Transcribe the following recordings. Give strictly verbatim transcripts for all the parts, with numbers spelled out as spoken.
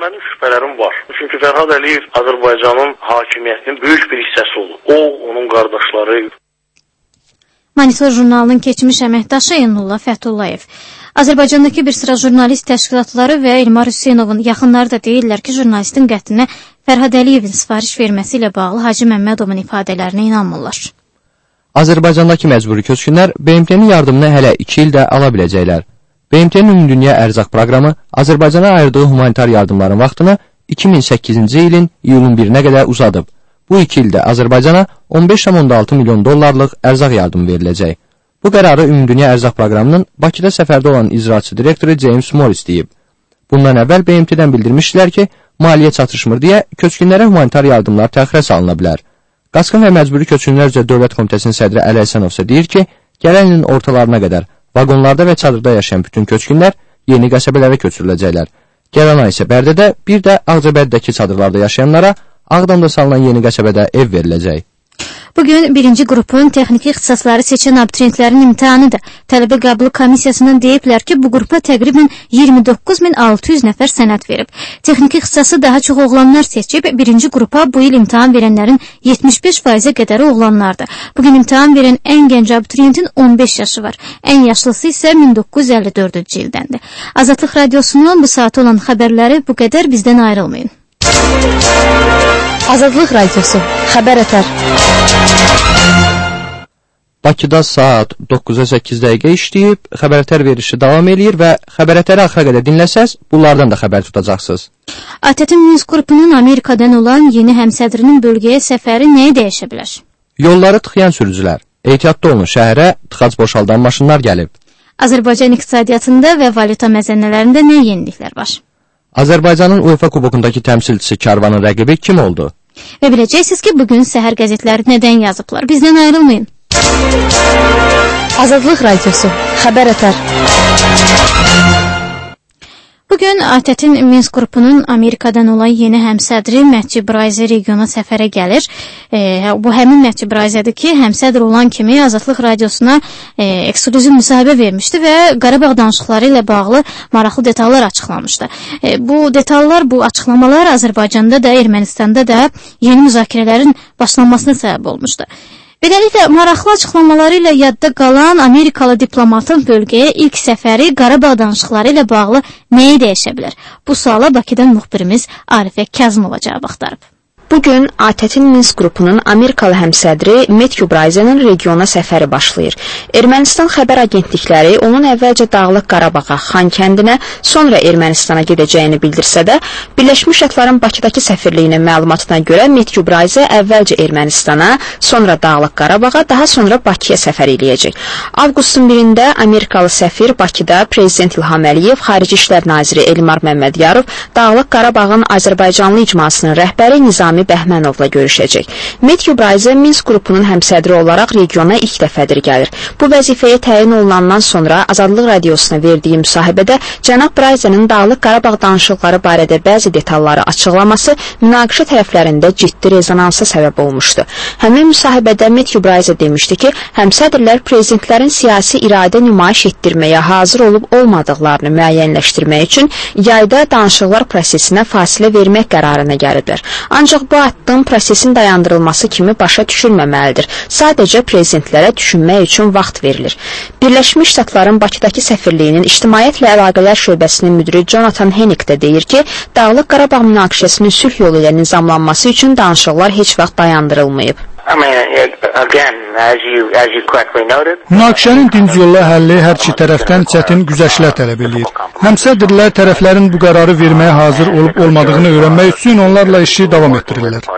mənim şübhələrim var. Çünki Fərhad Əliyev Azərbaycanın hakimiyyətinin böyük bir hissəsi olub. O, onun qardaşları. Monitor jurnalının keçmiş əməkdaşı Eynullah Fəthullayev. Azərbaycandakı bir sıra jurnalist təşkilatları və Elmar Hüseynovun yaxınları da deyirlər ki, jurnalistin qətlinə Fərhad Əliyevin sifariş verməsi ilə bağlı Hacı Məmmədovun ifadələrinə inanmırlar. Azərbaycandakı məcburi köçkünlər B M T-nin yardımını hələ iki ildə ala biləcəklər. B M T-nin Ümumdünya Ərzaq proqramı Azərbaycana ayırdığı humanitar yardımların vaxtını iki min səkkizinci ilin iyulun birinə qədər uzadıb. Bu iki ildə Azərbaycana on beş nöqtə altı milyon dollarlıq ərzaq yardımı veriləcək. Bu qərarı Ümumdünya Ərzaq proqramının Bakıda səfərdə olan icraçı direktoru James Morris deyib. Bundan əvvəl B M T-dən bildirmişdilər ki, maliyyə çatışmır deyə köçkünlərə humanitar yardımlar təxirə salına bilər. Qaçqın və Məcburi Köçkünlər üzrə Dövlət Komitəsinin sədri Əli Həsənov isə deyir ki, gələn ilin ortalarına qədər vaqonlarda və çadırda yaşayan bütün köçkünlər yeni qəsəbələrə köçürüləcəklər. Gələn ay isə Bərdədə, bir də Ağcabəddəki çadırlarda yaşayanlara Ağdamda salınan yeni qəsəbədə ev veriləcək. Bugün birinci qrupun texniki ixtisasları seçən abituriyentlərin imtahanıdır. Tələbə qəbulu komissiyasından deyiblər ki, bu qrupa təqribən iyirmi doqquz min altı yüz nəfər sənəd verib. Texniki ixtisası daha çox oğlanlar seçib, birinci qrupa bu il imtahan verənlərin yetmiş beş faizə qədəri oğlanlardır. Bugün imtahan verən ən gənc abituriyentin on beş yaşı var. Ən yaşlısı isə min doqquz yüz əlli dördüncü ildəndir. Azadlıq Radiosunun bu saat olan xəbərləri bu qədər, bizdən ayrılmayın. Azadlıq Radiosu, xəbər ətər. Bakıda saat doqquza səkkiz dəqiqə işləyib, xəbər ətər verişi davam edir və xəbər ətəri axıra qədər dinləsəz, bunlardan da xəbər tutacaqsınız. ATƏT-in Minsk qrupunun Amerikadan olan yeni həmsədrinin bölgəyə səfəri nəyi dəyişə bilər? Yolları tıxayan sürücülər, ehtiyatlı olun, şəhərə tıxac boşaldan maşınlar gəlib. Azərbaycan iqtisadiyyatında və valyuta məzənələrində nə yeniliklər var? Azərbaycanın UEFA kubokundakı təmsilçisi Karvanın rəqibi kim oldu? Və biləcəksiniz ki, bugün səhər qəzetləri nədən yazıblar. Bizdən ayrılmayın. Azadlıq Radiosu, xəbər ətər. Bugün ATƏT-in Minsk qrupunun Amerikadan olan yeni həmsədri Mətcib Rayzə regiona səfərə gəlir. E, bu həmin Mətcib Rayzədir ki, həmsədr olan kimi Azadlıq Radiosuna e, eksklüziv müsahibə vermişdi və Qarabağ danışıqları ilə bağlı maraqlı detallar açıqlamışdı. E, bu detallar, bu açıqlamalar Azərbaycanda da, Ermənistanda da yeni müzakirələrin başlanmasına səbəb olmuşdu. Beləliklə, maraqlı açıqlamaları ilə yadda qalan Amerikalı diplomatın bölgəyə ilk səfəri Qarabağ danışıqları ilə bağlı nəyi dəyişə bilər? Bu suala Bakıdan müxbirimiz Arifə Kazımova cavab axtarıb. Bugün ATƏT-in Minsk qrupunun Amerikalı həmsədri Mətcib Rayzənin regiona səfəri başlayır. Ermənistan xəbər agentlikləri onun əvvəlcə Dağlıq Qarabağa, Xan kəndinə, sonra Ermənistana gedəcəyini bildirsə də, Birləşmiş Ştatların Bakıdakı səfirliyinin məlumatına görə Mətcib Rayzə əvvəlcə Ermənistana, sonra Dağlıq Qarabağa, daha sonra Bakıya səfər eləyəcək. Avqustun birində Amerikalı səfir Bakıda Prezident İlham Əliyev, Xarici İşlər Naziri Elmar Məmmədiyarov, Dağlıq Qarabağın Azərbaycanlı icmasının rəhbəri Nizami Bəhmənovla görüşəcək. Mətcib Rayzə Minsk qrupunun həmsədri olaraq regiona ilk dəfədir gəlir. Bu vəzifəyə təyin olunandan sonra Azadlıq Radiosuna verdiyi müsahibədə cənab Rayzənin Dağlıq Qarabağ danışıqları barədə bəzi detalları açıqlaması münaqişə tərəflərində ciddi rezonansa səbəb olmuşdu. Həmin müsahibədə Mətcib Rayzə demişdi ki, həmsədrlər prezidentlərin siyasi iradə nümayiş etdirməyə hazır olub olmadıqlarını müəyyənləşdirmək üçün yayda danışıqlar prosesinə fasilə vermək qərarına gəliblər. Ancaq bu addım prosesin dayandırılması kimi başa düşülməməlidir. Sadəcə prezidentlərə düşünmək üçün vaxt verilir. Birləşmiş Ştatların Bakıdakı səfirliyinin İctimaiyyətlə Əlaqələr şöbəsinin müdiri Jonathan Hennick də deyir ki, Dağlıq Qarabağ münaqişəsinin sülh yolu ilə nizamlanması üçün danışıqlar heç vaxt dayandırılmayıb. Münaqişənin dinc yolla həlli hər iki tərəfdən çətin güzəştlər tələb edir. Həmsədrlər tərəflərin bu qərarı verməyə hazır olub olmadığını öyrənmək üçün onlarla işi davam etdirirlər.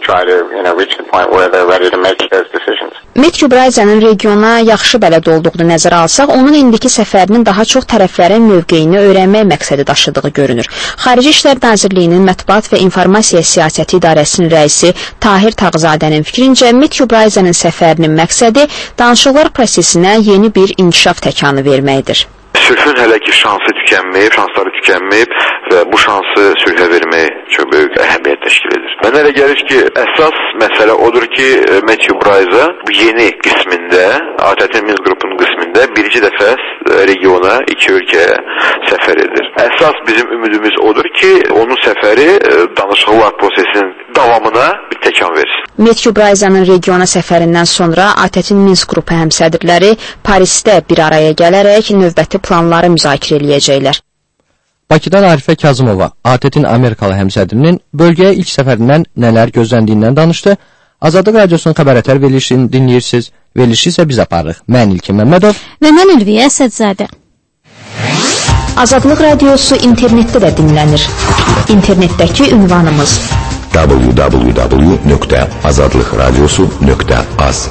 Mətcib Rayzənin regiona yaxşı bələd olduğunu nəzərə alsaq, onun indiki səfərinin daha çox tərəflərin mövqeyini öyrənmək məqsədi daşıdığı görünür. Xarici İşlər Nazirliyinin Mətbuat və İnformasiya Siyasəti İdarəsinin rəisi Tahir Tağzadənin fikrincə, Mətcib Rayzənin səfərinin məqsədi danışıqlar prosesinə yeni bir inkişaf təkanı verməkdir. Sülhün hələ ki şansı tükənməyib, şansları tükənməyib və bu şansı sülhə vermək çox böyük əhəmiyyət təşkil edir. Mənə elə gəlir ki, əsas məsələ odur ki, Matthew Bryce bu yeni qismində, A T T Minsk qrupunun qismində birinci dəfə regiona, iki ölkəyə səfər edir. Əsas bizim ümidimiz odur ki, onun səfəri danışıqlar prosesinin davamına bir təkan versin. Matthew Bryce'ın regiona səfərindən sonra A T T Minsk qrupu həmsədrləri Parisdə bir araya gələrək növbəti planları müzakirə eləyəcəklər. Bakıdan Arifə Kazımova, A T T'nin Amerikalı həmsədrinin bölgəyə ilk səfərindən nələr gözləndiyindən danışdı. Azadlıq Radiosunun xəbər-ətər verilişini dinləyirsiniz. Verilişi isə biz aparırıq. Mən İlkin Məmmədov və mən Ülviyə Əsədzadə. Azadlıq Radiosu internetdə də dinlənir. İnternetdəki ünvanımız w w w nöqtə azadlıq radiosu nöqtə az.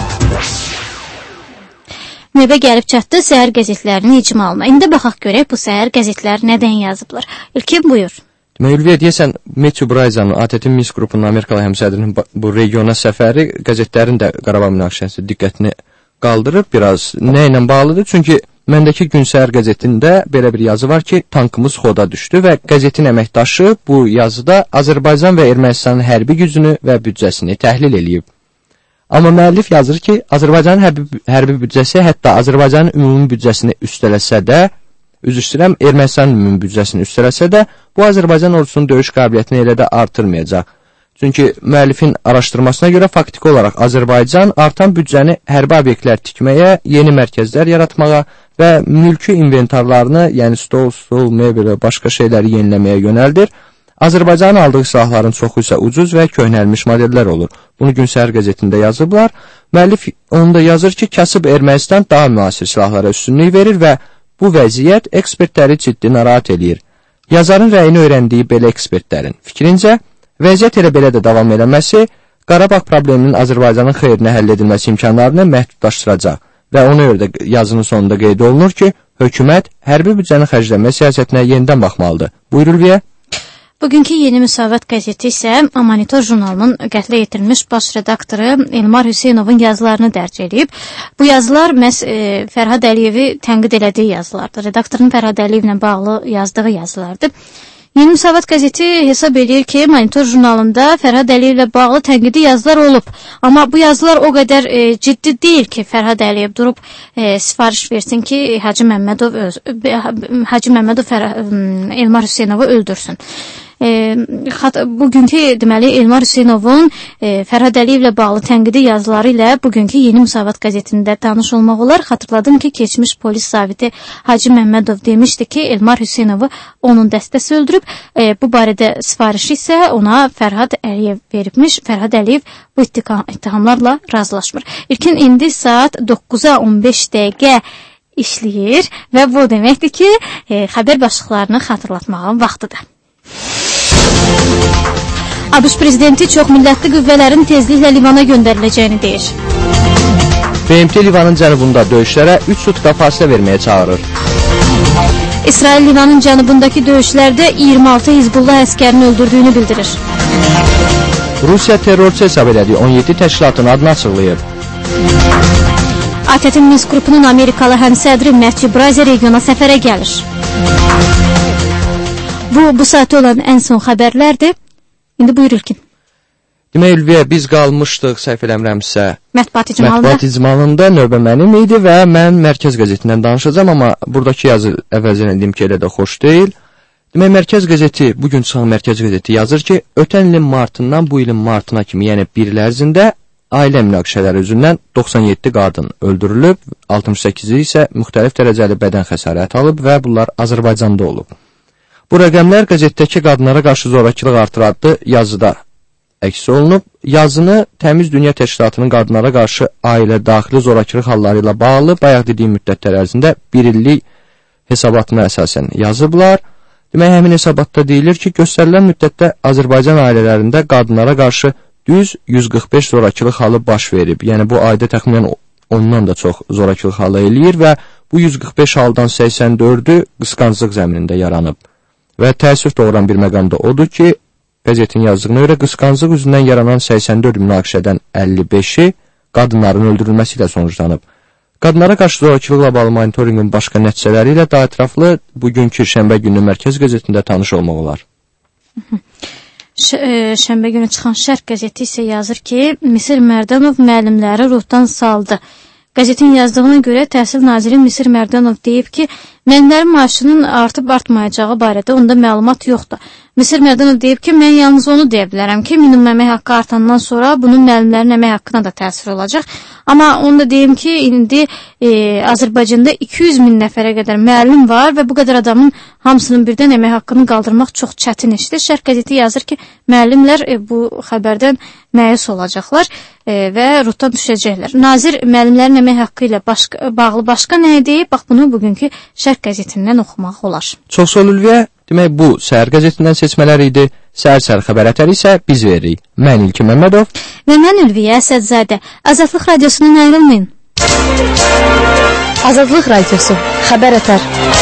Növbə gəlib çatdı səhər qəzetlərinin icmalına. İndi baxaq görək bu səhər qəzetlər nədən yazıblar. İlkin buyur. Ülviyə, deyəsən, Matthew Bryce'ın A T T Minsk qrupunun Amerikalı həmsədrinin bu regiona səfəri qəzetlərin də Qarabağ münaqişəsi diqqətini qaldırıb biraz. Nə ilə bağlıdır? Çünki məndəki Gün Səhər qəzetində belə bir yazı var ki, tankımız xoda düşdü və qəzetin əməkdaşı bu yazıda Azərbaycan və Ermənistanın hərbi gücünü və büdcəsini təhlil eləyib. Amma müəllif yazır ki, Azərbaycanın hərbi, hərbi büdcəsi hətta Azərbaycanın ümumi büdcəsini üstələsə də, üzr istəyirəm, Ermənistanın ümumi büdcəsini üstələsə də, bu Azərbaycan ordusunun döyüş qabiliyyətini elə də artırmayacaq. Çünki müəllifin araşdırmasına görə faktiki olaraq Azərbaycan artan büdcəni hərbi obyektlər tikməyə, yeni mərkəzlər yaratmağa və mülki inventarlarını, yəni stol, stol, mebel və başqa şeyləri yeniləməyə yönəldir. Azərbaycanın aldığı silahların çoxu isə ucuz və köhnəlmiş modellər olur. Bunu Gün Səhər qəzetində yazıblar. Müəllif onu da yazır ki, kasıb Ermənistan daha müasir silahlara üstünlük verir və bu vəziyyət ekspertləri ciddi narahat edir. Yazarın rəyini öyrəndiyi belə ekspertlərin fikrincə, vəziyyət elə belə də davam eləməsi Qarabağ probleminin Azərbaycanın xeyrinə həll edilməsi imkanlarını məhdudlaşdıracaq və ona görə də yazının sonunda qeyd olunur ki, hökumət hərbi büdcəni xərcləmə siyasətinə yenidən baxmalıdır. Buyur Ülviyə. Bugünkü Yeni Müsavat qəzeti isə Monitor jurnalının qətlə yetirilmiş baş redaktoru Elmar Hüseynovun yazılarını dərc edib. Bu yazılar məhz e, Fərhad Əliyevi tənqid elədiyi yazılardır. Redaktorun Fərhad Əliyevlə bağlı yazdığı yazılardır. Yeni Müsavat qəzeti hesab edir ki, Monitor jurnalında Fərhad Əliyevlə bağlı tənqidi yazılar olub. Amma bu yazılar o qədər e, ciddi deyil ki, Fərhad Əliyev durub e, sifariş versin ki, Hacı Məmmədov, öz, Hacı Məmmədov Fərha, Elmar Hüseynovu öldürsün. E, bugünkü deməli Elmar Hüseynovun e, Fərhad Əliyevlə bağlı tənqidi yazıları ilə bugünkü Yeni Müsavat qəzetində tanış olmaq olar. Xatırladım ki, keçmiş polis zabiti Hacı Məmmədov demişdi ki, Elmar Hüseynovu onun dəstəsi öldürüb. E, bu barədə sifarişi isə ona Fərhad Əliyev veribmiş. Fərhad Əliyev bu ittihamlarla razılaşmır. İlkin indi saat doqquza on beş dəqiqə işləyir və bu deməkdir ki, e, xəbər başlıqlarını xatırlatmağın vaxtıdır. ABŞ prezidenti çoxmillətli qüvvələrin tezliklə Livana göndəriləcəyini deyir. B M T Livanın cənubunda döyüşlərə üç sutka fasilə verməyə çağırır. İsrail Livanın cənubundakı döyüşlərdə iyirmi altı Hizbullah əskərini öldürdüyünü bildirir. Rusiya terrorçu hesab elədiyi on yeddi təşkilatın adını açıqlayıb. A T T Minsk qrupunun Amerikalı həmsədri Matthew Bryce regiona səfərə gəlir. Bu, bu saatə olan ən son xəbərlərdir. İndi buyur İlkin. Demək, Ülviyə, biz qalmışdıq, səhv eləmirəmsə, Mətbuat icmalında. Mətbuat icmalında növbə mənim idi və mən Mərkəz qəzetindən danışacağım, amma buradakı yazı əvvəlcə dediyim ki, elə də xoş deyil. Demək, Mərkəz qəzeti, bugün çıxan Mərkəz qəzeti yazır ki, ötən ilin martından bu ilin martına kimi, yəni bir il ərzində ailə münaqişələri üzündən doxsan yeddi qadın öldürülüb, altmış səkkizi isə müxtəlif dərəcəli bədən xəsarəti alıb və bunlar Azərbaycanda olub. Bu rəqəmlər qəzetdəki qadınlara qarşı zorakılıq artır adlı yazıda əks olunub. Yazını Təmiz Dünya Təşkilatının qadınlara qarşı ailə daxili zorakılıq halları ilə bağlı bayaq dediyim müddətlər ərzində bir illik hesabatına əsasən yazıblar. Demək, həmin hesabatda deyilir ki, göstərilən müddətdə Azərbaycan ailələrində qadınlara qarşı düz yüz qırx beş zorakılıq halı baş verib. Yəni, bu ayda təxminən ondan da çox zorakılıq halı eləyir və bu yüz qırx beş haldan səksən dördü qısqanclıq zəminində yaranıb. Və təəssüf doğuran bir məqamda odur ki, qəzetin yazdığına görə qısqanclıq üzündən yaranan səksən dörd münaqişədən əlli beşi qadınların öldürülməsi ilə sonuçlanıb. Qadınlara qarşı zorakılıqla bağlı monitorinqin başqa nəticələri ilə daha ətraflı bugünkü şənbə günü Mərkəz qəzetində tanış olmaq olar. Ş şənbə günü çıxan Şərq qəzeti isə yazır ki, Misir Mərdanov müəllimləri ruhdan saldı. Qəzetin yazdığına görə Təhsil naziri Misir Mərdanov deyib ki, müəllimlərin maaşının artıb-artmayacağı barədə onda məlumat yoxdur. Misir Mərdanov deyib ki, mən yalnız onu deyə bilərəm ki, minimum əmək haqqı artandan sonra bunun müəllimlərin əmək haqqına da təsir olacaq. Amma onu da deyim ki, indi e, Azərbaycanda iki yüz min nəfərə qədər müəllim var və bu qədər adamın hamısının birdən əmək haqqını qaldırmaq çox çətin işdir. Şərq qəzeti yazır ki, müəllimlər e, bu xəbərdən məyus olacaqlar e, və ruhdan düşəcəklər. Nazir müəllimlərin əmək haqqı ilə başqa, bağlı başqa nə deyib? Bax, bunu bugünkü Şərq qəzetindən oxumaq olar. Çox sağ ol Ülviyə. Demək, bu Səhər qəzetindən seçmələr idi. Səhər-səhər xəbər ətəri isə biz veririk. Mən İlki Məmmədov. Və mən Ülviyə Əsədzadə. Azadlıq radiosundan ayrılmayın. Azadlıq radiosu. Xəbər ətər.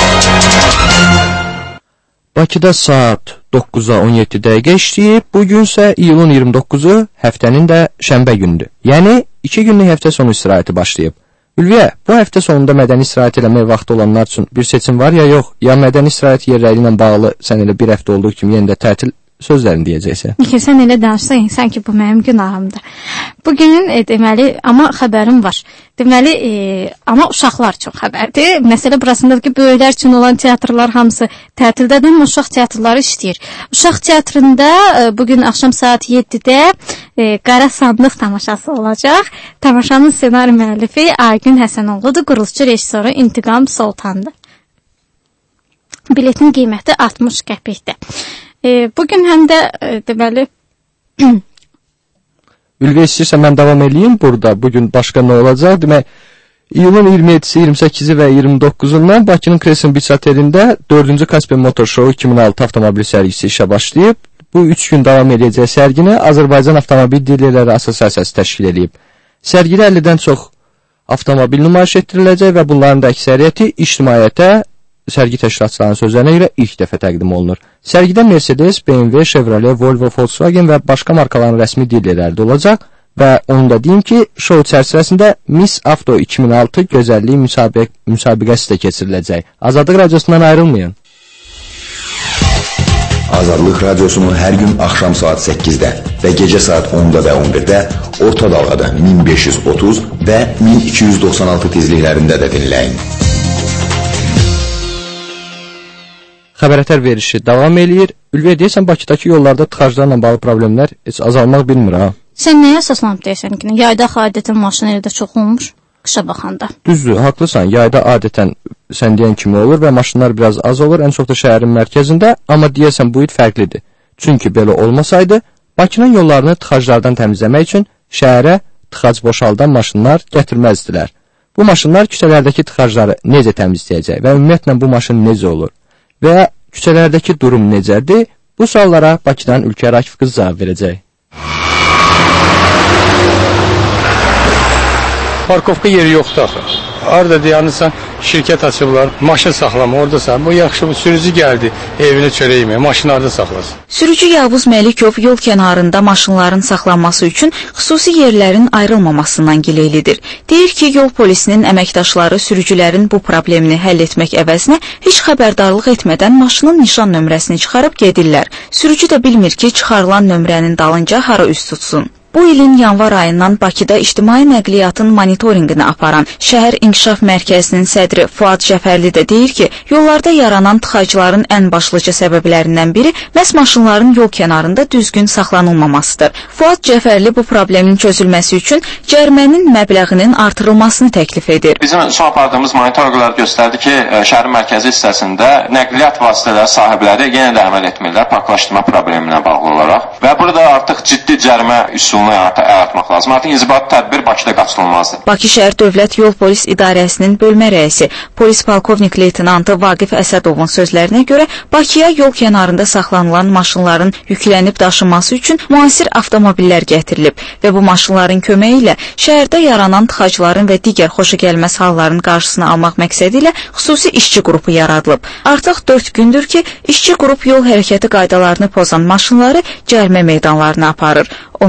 Bakıda saat doqquza on yeddi dəqiqə işləyib. Bugün isə iyulun iyirmi doqquzu həftənin də şənbə günüdür. Yəni, iki günlük həftə sonu istirahəti başlayıb. Ülviyə, bu həftə sonunda mədəni istirahət eləmək vaxtı olanlar üçün bir seçim var ya yox? Ya mədəni istirahət yerləri ilə bağlı sən elə bir həftə olduğu kimi yenə də tətil sözlərini deyəcəksən? Ki, sən elə danışsan, sanki bu mənim günahımdır. Bugünün, e, deməli, amma xəbərim var. Deməli, e, amma uşaqlar üçün xəbərdir. Məsələ burasındadır ki, böyüklər üçün olan teatrlar hamısı tətildədir, amma uşaq teatrları işləyir. Uşaq teatrında e, bugün axşam saat yeddidə e, Qara Sandıq tamaşası olacaq. Tamaşanın ssenari müəllifi Aygün Həsənoğludur, quruluşçu rejissoru İntiqam Soltandır. Biletin qiyməti altmış qəpikdir. E, bugün həm də e, deməli Ülviyə istəyirsə mən davam edeyim burada. Bugün başqa nə olacaq? Demək, iyulun iyirmi yeddisi, iyirmi səkkizi və iyirmi doqquzundan Bakının Kresin Beach Otelində dördüncü Kaspian Motor Show iki min altı avtomobil sərgisi işə başlayıb. Bu üç gün davam edəcək sərgini Azərbaycan Avtomobil Dilerləri Assosiasiyası təşkil edib. Sərgidə əllidən çox avtomobil nümayiş etdiriləcək və bunların da əksəriyyəti ictimaiyyətə sərgi təşkilatçılarının sözlərinə görə ilk dəfə təqdim olunur. Sərgidə Mercedes, B M W, Chevrolet, Volvo, Volkswagen və başqa markaların rəsmi dilerləri də olacaq və onu da deyim ki, şou çərçivəsində Miss Avto iki min altı gözəllik müsabiq müsabiqəsi də keçiriləcək. Azadlıq radiosundan ayrılmayın. Azadlıq radiosunu hər gün axşam saat səkkizdə və gecə saat onda və on birdə orta dalğada min beş yüz otuz və min iki yüz doxsan altı tezliklərində də dinləyin. Xəbərətər verişi davam eləyir. Ülviyə deyəsən, Bakıdakı yollarda tıxaclarla bağlı problemlər heç azalmaq bilmir, ha? Sən nəyə əsaslanıb deyəsən ki, yayda adətən maşın eldə çox olmuş, qışa baxanda? Düzdür, haqlısan. Yayda adətən sən deyən kimi olur və maşınlar biraz az olur, ən çox da şəhərin mərkəzində, amma deyəsən bu il fərqlidir. Çünki belə olmasaydı, Bakının yollarını tıxaclardan təmizləmək üçün şəhərə tıxac boşaldan maşınlar gətirməzdilər. Bu maşınlar küçələrdəki tıxacları necə təmizləyəcək və ümumiyyətlə bu maşın necə olur? Və küçələrdəki durum necədir? Bu suallara Bakıdan Ülkər Akif qız cavab verəcək. Parkovka yeri yoxdur axı. Arada dayanırsan, şirkət açıblar, maşın saxlama, oradasan. Bu yaxşı, bu sürücü gəldi, evini çörək yeməyə, maşını arada saxlasın. Sürücü Yavuz Məlikov yol kənarında maşınların saxlanması üçün xüsusi yerlərin ayrılmamasından gileylidir. Deyir ki, yol polisinin əməkdaşları sürücülərin bu problemini həll etmək əvəzinə heç xəbərdarlıq etmədən maşının nişan nömrəsini çıxarıb gedirlər. Sürücü də bilmir ki, çıxarılan nömrənin dalınca hara üst tutsun. Bu ilin yanvar ayından Bakıda ictimai nəqliyyatın monitorinqini aparan Şəhər İnkişaf Mərkəzinin sədri Fuad Cəfərli də deyir ki, yollarda yaranan tıxacların ən başlıca səbəblərindən biri məhz maşınların yol kənarında düzgün saxlanılmamasıdır. Fuad Cəfərli bu problemin çözülməsi üçün cərimənin məbləğinin artırılmasını təklif edir. Bizim son apardığımız monitorinqlər göstərdi ki, şəhərin mərkəzi hissəsində nəqliyyat vasitələri sahibləri yenə də əməl etmirlər parklaşdırma probleminə bağlı olaraq və burada artıq ciddi cərimə üsulunu yaratmaq lazım. Artıq inzibati tədbir Bakıda qaçılmazdır. Bakı şəhər Dövlət Yol Polis İdarəsinin bölmə rəisi, polis polkovnik leytenantı Vaqif Əsədovun sözlərinə görə Bakıya yol kənarında saxlanılan maşınların yüklənib daşınması üçün müasir avtomobillər gətirilib və bu maşınların köməyi ilə şəhərdə yaranan tıxacların və digər xoşagəlməz halların qarşısını almaq məqsədi ilə xüsusi işçi qrupu yaradılıb. Artıq dörd gündür ki, işçi qrup yol hərəkəti qaydalarını pozan maşınları cərimə meydanlarına aparır. Onun sözləri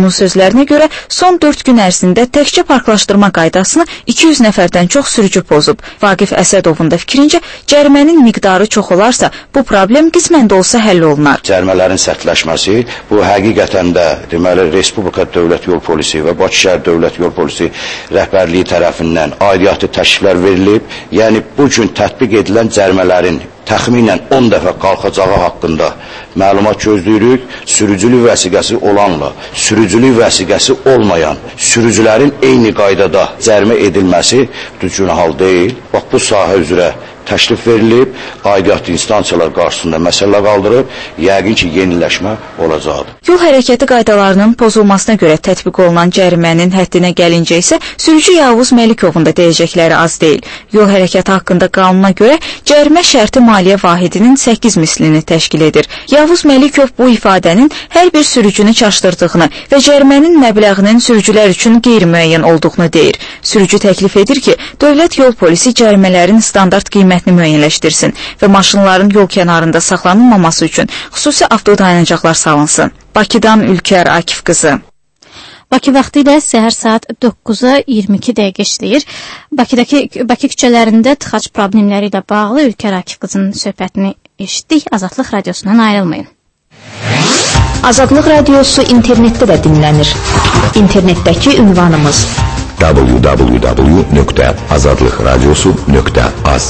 sözlərinə görə son dörd gün ərzində təkcə parklaşdırma qaydasını iki yüz nəfərdən çox sürücü pozub. Vaqif Əsədovun da fikrincə, cərimənin miqdarı çox olarsa, bu problem qismən də olsa həll olunar. Cərimələrin sərtləşməsi, bu həqiqətən də deməli Respublika Dövlət Yol Polisi və Bakı şəhər Dövlət Yol Polisi rəhbərliyi tərəfindən aidiyyatı təkliflər verilib. Yəni bu gün tətbiq edilən cərimələrin təxminən on dəfə qalxacağı haqqında məlumat gözləyirik. Sürücülük vəsiqəsi olanla sürücülük vəsiqəsi olmayan sürücülərin eyni qaydada cərimə edilməsi düzgün hal deyil. Bax bu sahə üzrə təklif verilib, aidiyyatı instansiyalar qarşısında məsələ qaldırıb, yəqin ki, yeniləşmə olacaqdır. Yol hərəkəti qaydalarının pozulmasına görə tətbiq olunan cərimənin həddinə gəlincə isə sürücü Yavuz Məlikovun da deyəcəkləri az deyil. Yol hərəkəti haqqında qanuna görə cərimə şərti maliyyə vahidinin səkkiz mislini təşkil edir. Yavuz Məlikov bu ifadənin hər bir sürücünü çaşdırdığını və cərimənin məbləğinin sürücülər üçün qeyri-müəyyən olduğunu deyir. Sürücü təklif edir ki, Dövlət Yol Polisi cərimələrin standart qiymətini müəyyənləşdirsin və maşınların yol kənarında saxlanılmaması üçün xüsusi avtodayanacaqlar salınsın. Bakıdan Ülkər Akif qızı. Bakı vaxtı ilə səhər saat doqquza iyirmi iki dəqiqə işləyir. Bakıdakı Bakı küçələrində tıxac problemləri ilə bağlı Ülkər Akif qızının söhbətini eşitdik. Azadlıq radiosundan ayrılmayın. Azadlıq radiosu internetdə də dinlənir. İnternetdəki ünvanımız w w w nöqtə azadlıq radiosu nöqtə az.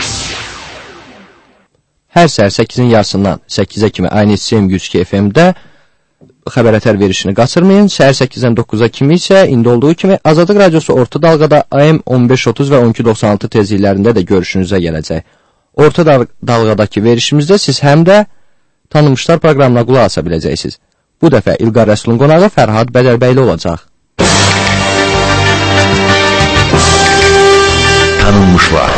Hər səhər səkkizin yarısından səkkizə kimi Aynı Sem yüz iki F M-də xəbər ətər verişini qaçırmayın. Səhər səkkizdən doqquza kimi isə indi olduğu kimi Azadlıq radiosu orta dalğada A M on beş otuz və on iki doxsan altı tezliklərində də görüşünüzə gələcək. Orta dalğadakı verişimizdə siz həm də tanınmışlar proqramına qulaq asa biləcəksiniz. Bu dəfə İlqar Rəsulun qonağı Fərhad Bədəlbəyli olacaq. Tanınmışlar.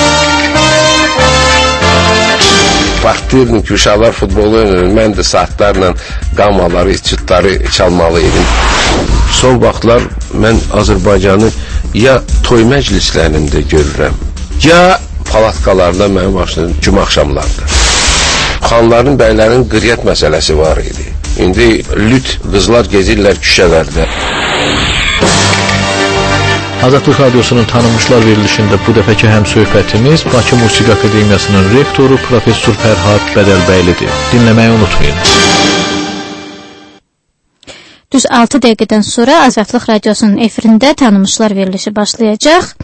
Vaxtlayırdım ki, uşaqlar futbolu oynayır, mən də saatlarla qamaları, çıtları çalmalıydım. Son vaxtlar mən Azərbaycanı ya toy məclislərində görürəm, ya palatkalarda mənim başlayım cümə axşamlarda. Xanların, bəylərin qriyyət məsələsi var idi. İndi lüt qızlar gezirlər küçələrdə. Azadlıq radiosunun tanınmışlar verilişində bu dəfəki həm söhbətimiz Bakı Musiqi Akademiyasının rektoru Professor Fərhad Bədəlbəylidir. Dinləməyi unutmayın. Düz altı dəqiqədən sonra Azadlıq radiosunun efirində tanınmışlar verilişi başlayacaq.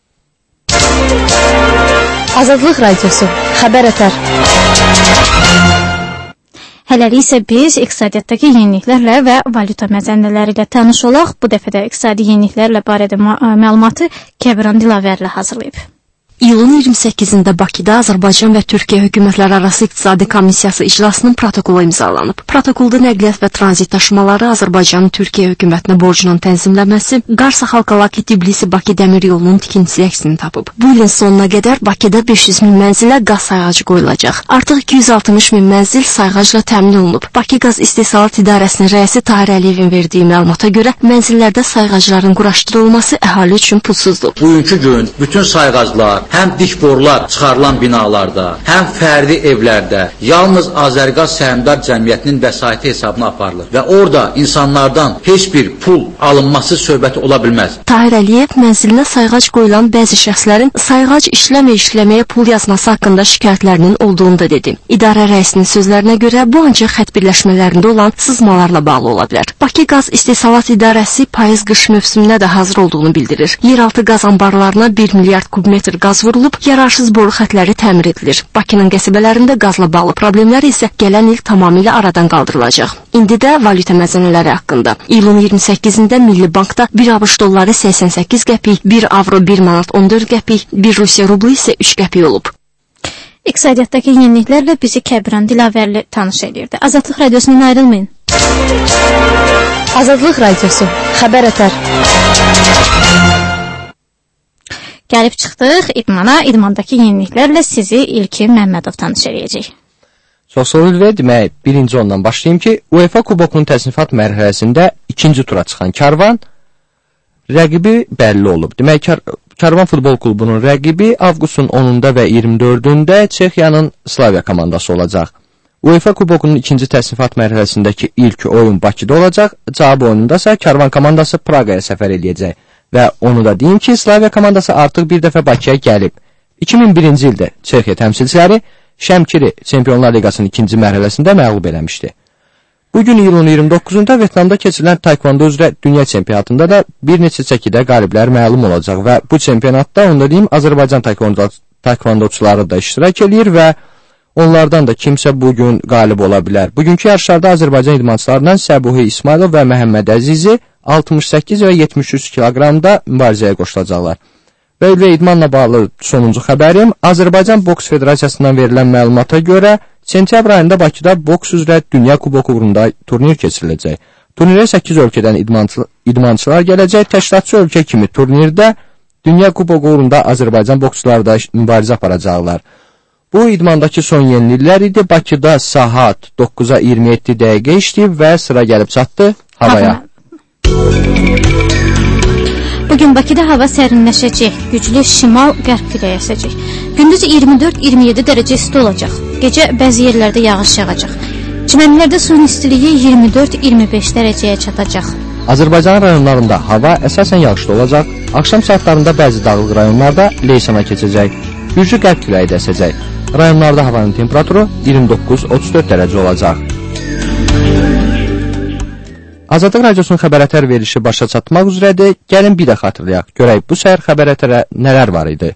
Azadlıq radiosu, xəbər ətər. Hələlik isə biz iqtisadiyyatdakı yeniliklərlə və valyuta məzənələri ilə tanış olaq. Bu dəfə də iqtisadi yeniliklərlə barədə məlumatı Kəbran Dilavərlə hazırlayıb. İyulun iyirmi səkkizində Bakıda Azərbaycan və Türkiyə hökumətləri arası iqtisadi komissiyası iclasının protokolu imzalanıb. Protokolda nəqliyyat və tranzit daşımaları Azərbaycanın Türkiyə hökumətinə borcunun tənzimlənməsi, Qarsa-Xalqalaki Tbilisi-Bakı dəmir yolunun tikintisi əksini tapıb. Bu ilin sonuna qədər Bakıda beş yüz min mənzilə qaz sayğacı qoyulacaq. Artıq iki yüz altmış min mənzil sayğacla təmin olunub. Bakı Qaz İstehsalat İdarəsinin rəisi Tahir Əliyevin verdiyi məlumata görə mənzillərdə sayğacların quraşdırılması əhali üçün pulsuzdur. Bugünkü gün bütün sayğaclar həm dik borular çıxarılan binalarda, həm fərdi evlərdə yalnız Azərqaz Səhmdar Cəmiyyətinin vəsaiti hesabına aparılır və orada insanlardan heç bir pul alınması söhbəti ola bilməz. Tahir Əliyev mənzilinə sayğac qoyulan bəzi şəxslərin sayğac işləmə-işləməyə pul yazması haqqında şikayətlərinin olduğunu da dedi. İdarə rəisinin sözlərinə görə bu ancaq xətt birləşmələrində olan sızmalarla bağlı ola bilər. Bakı Qaz İstehsalat İdarəsi payız-qış mövsümünə də hazır olduğunu bildirir. Yeraltı qaz anbarlarına bir milyard kubmetr qaz vurulub, yararsız boru xətləri təmir edilir. Bakının qəsəbələrində qazla bağlı problemlər isə gələn il tamamilə aradan qaldırılacaq. İndi də valyuta məzənələri haqqında. İyulun iyirmi səkkizində Milli Bankda bir ABŞ dolları səksən səkkiz qəpik, bir avro bir manat on dörd qəpik, bir Rusiya rublu isə üç qəpik olub. İqtisadiyyatdakı yeniliklərlə bizi Kəbran Dilavərli tanış edirdi. Azadlıq radiosundan ayrılmayın. Azadlıq radiosu, xəbər ətər. Gəlib çıxdıq idmana, idmandakı yeniliklərlə sizi İlkin Məmmədov tanış edəcək. Çox sağ olun və demək, birinci ondan başlayayım ki, UEFA Kubokunun təsnifat mərhələsində ikinci tura çıxan Karvan rəqibi bəlli olub. Demək, Kar Karvan Futbol Klubunun rəqibi avqustun onunda və iyirmi dördündə Çexiyanın Slavia komandası olacaq. UEFA Kubokunun ikinci təsnifat mərhələsindəki ilk oyun Bakıda olacaq. Cavab oyununda isə Karvan komandası Praqaya səfər eləyəcək. Və onu da deyim ki, Slavia komandası artıq bir dəfə Bakıya gəlib. iki min birinci ildə Çexiya təmsilçiləri Şəmkiri Çempionlar Liqasının ikinci mərhələsində məğlub eləmişdi. Bugün iyulun iyirmi doqquzunda Vyetnamda keçirilən taekvondo üzrə dünya çempionatında da bir neçə çəkidə qaliblər məlum olacaq və bu çempionatda, onu da deyim, Azərbaycan taekvondo, taekvondoçuları da iştirak edir və onlardan da kimsə bugün qalib ola bilər. Bugünkü yarışlarda Azərbaycan idmançılarından Səbuhi İsmailov və Məhəmməd Əzizi altmış səkkiz və yetmiş üç kiloqramda mübarizəyə qoşulacaqlar. Və ülvi idmanla bağlı sonuncu xəbərim, Azərbaycan Boks Federasiyasından verilən məlumata görə sentyabr ayında Bakıda boks üzrə Dünya Kuboku uğrunda turnir keçiriləcək. Turnirə səkkiz ölkədən idmançı, idmançılar gələcək. Təşkilatçı ölkə kimi turnirdə Dünya Kuboku uğrunda Azərbaycan boksçuları da mübarizə aparacaqlar. Bu idmandakı son yeniliklər idi. Bakıda saat doqquza iyirmi yeddi dəqiqə işləyib və sıra gəlib çatdı havaya. Bugün Bakıda hava sərinləşəcək, güclü şimal-qərb küləyi əsəcək. Gündüz iyirmi dörd iyirmi yeddi dərəcə isti olacaq. Gecə bəzi yerlərdə yağış yağacaq. Çimənliklərdə suyun istiliyi iyirmi dörd iyirmi beş dərəcəyə çatacaq. Azərbaycan rayonlarında hava əsasən yağışlı olacaq. Axşam saatlarında bəzi dağlıq rayonlarda leysana keçəcək. Güclü qərb küləyi də əsəcək. Rayonlarda havanın temperaturu iyirmi doqquz otuz dörd dərəcə olacaq. Azadlıq Radiosunun xəbər-ətər verilişi başa çatmaq üzrədir. Gəlin bir də xatırlayaq. Görək bu səhər xəbər-ətərə nələr var idi?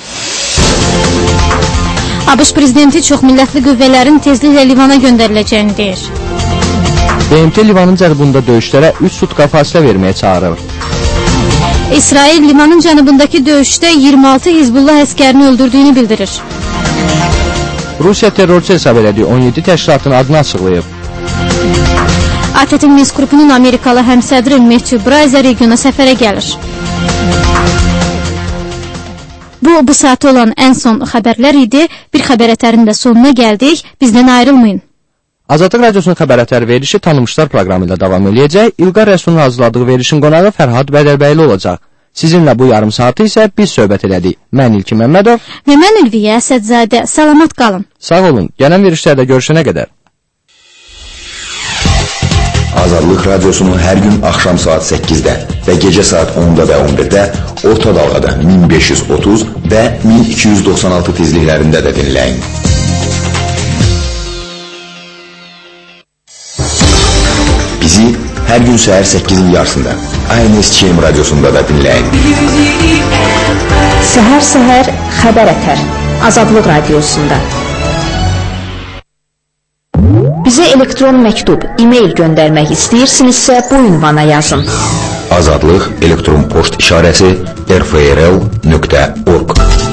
ABŞ prezidenti çoxmillətli qüvvələrin tezliklə Livana göndəriləcəyini deyir. B M T Livanın cənubunda döyüşlərə üç sutka fasilə verməyə çağırır. İsrail Livanın cənubundakı döyüşdə iyirmi altı Hizbullah əskərini öldürdüyünü bildirir. Rusiya terrorçu hesab elədiyi on yeddi təşkilatın adını açıqlayıb. A T T Minsk qrupunun Amerikalı həmsədri Matthew Bryce regiona səfərə gəlir. Bu, bu saatı olan ən son xəbərlər idi. Bir xəbər-ətərin də sonuna gəldik. Bizdən ayrılmayın. Azadlıq Radiosunun xəbər-ətər verilişi Tanımışlar proqramı ilə davam eləyəcək. İlqar Rəsulun hazırladığı verilişin qonağı Fərhad Bədəlbəyli olacaq. Sizinlə bu yarım saatı isə biz söhbət elədik. Mən İlki Məmmədov və mən Ülviyə Əsədzadə. Salamat qalın. Sağ olun. Gələn verilişlərdə görüşənə qədər. Azadlıq Radiosunu hər gün axşam saat səkkizdə və gecə saat onda və on birdə orta dalğada min beş yüz otuz və min iki yüz doxsan altı tezliklərində də dinləyin. Bizi hər gün səhər səkkizin yarısında I N S K M radiosunda da dinləyin. Səhər-səhər xəbər-ətər Azadlıq Radiosunda. Bizə elektron məktub, e-mail göndərmək istəyirsinizsə bu ünvana yazın. Azadlıq elektron poçt işarəsi r f r l nöqtə org